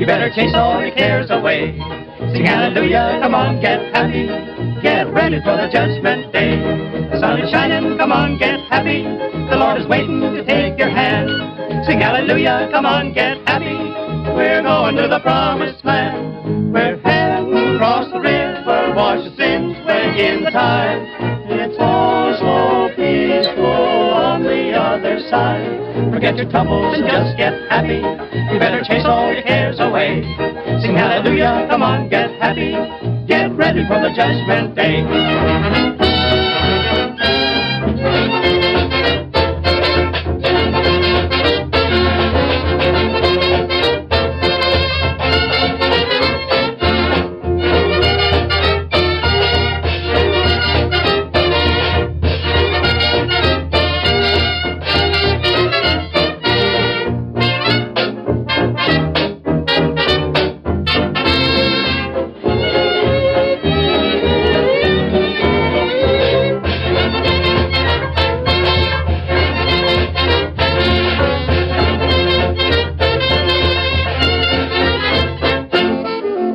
better chase all your cares away. Sing hallelujah, come on, get happy. Get ready for the judgment day. The sun is shining, come on, get happy. The Lord is waiting to take your hand. Sing hallelujah, come on, get happy. We're going to the promised land. We're heading across the river, wash your sins way in the tide. It's all so peaceful on the other side. Forget your troubles and just get happy. You better chase all your cares away. Sing hallelujah, come on, get happy. Get ready for the judgment day.